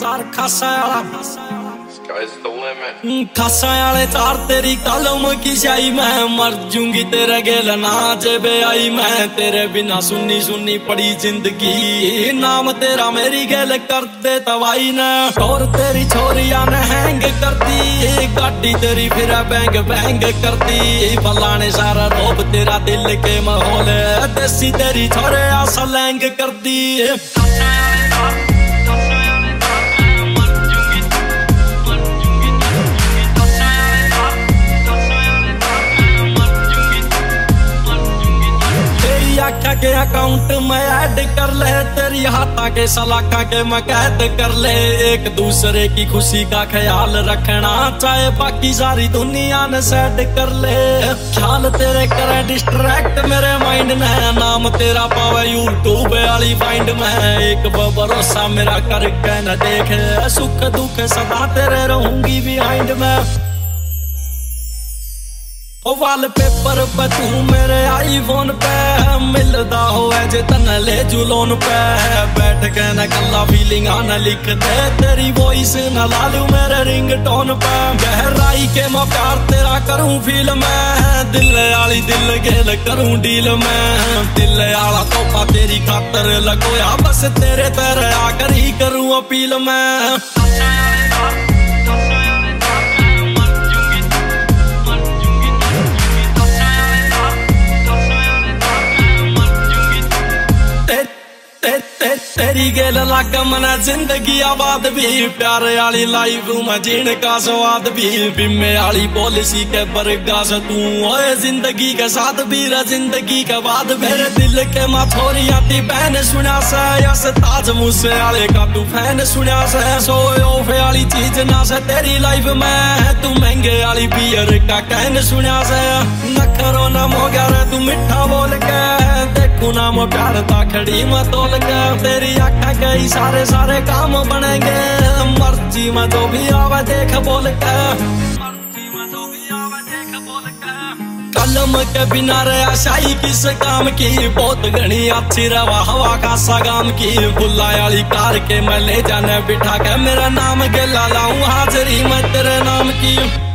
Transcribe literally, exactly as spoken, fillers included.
चार खासा वाला Sky's the limit. खासा वाले चार तेरी कलम की शाई मैं मर जूंगी तेरे गेल ना जेबे आई मैं तेरे बिना सुनी सुनी पड़ी जिंदगी नाम तेरा मेरी गेल कर दे तवाई ने और तेरी छोरिया ने हैंग करती गाड़ी तेरी फिर बैंग बैंग करती फलाने सारा रोब तेरा दिल के माहौल देसी तेरी छोरे आसा लैंग करती आख्या के अकाउंट में ऐड कर ले तेरी हाथा के सलाखा के मैं कैद कर ले एक दूसरे की खुशी का ख्याल रखना चाहे बाकी सारी दुनिया ने सेट कर ले ख्याल तेरे करे डिस्ट्रैक्ट मेरे माइंड में नाम तेरा पावे यूट्यूब वाली फाइंड में एक भरोसा मेरा करके न देखे सुख दुख सदा तेरे रहूंगी बिहाइंड में वाल पेपर पे तू मेरे आईफोन पे मिलदा हो जे तन ले जुलोन पे बैठ के न कल्ला फीलिंग आना लिख दे तेरी वॉइस न लालू मेरे रिंगटोन पे गहराई के मैं प्यार तेरा करूं फील में दिल आली दिल गेल करूं डील में दिल आला तोहफा तेरी खातर लगोया बस तेरे तेरे आकर ही करूं अपील में तेरी गेल लग मना जिंदगी आबाद भी प्यार वाली लाइफ में जीने का स्वाद भी बीमे वाली पॉलिसी के बरगास तू ओए जिंदगी के साथ भी रह जिंदगी के बाद मेरे दिल के माथोरी आती बहन सुना से यस ताज मूसे वाले का तू फैन सुना से सोए ऑफ वाली चीज ना से तेरी लाइफ में तू महंगे वाली बियर का कहन सुना से नखरो न मोगा रे तू मिठा बोल के देखू ना मो प्यार ता खड़ी मत तोल के तेरी आँखें गई सारे सारे काम बनेंगे मर्जी में जो भी आवे देख बोल के मर्जी में जो भी आवे देख बोल के कलम के बिना रे आशाई किस काम की बहुत घनी अच्छी रवा हवा का सगाम की बुला वाली कार के मैं ले जाने बिठा के मेरा नाम के लालाऊं हाजरी में तेरे नाम की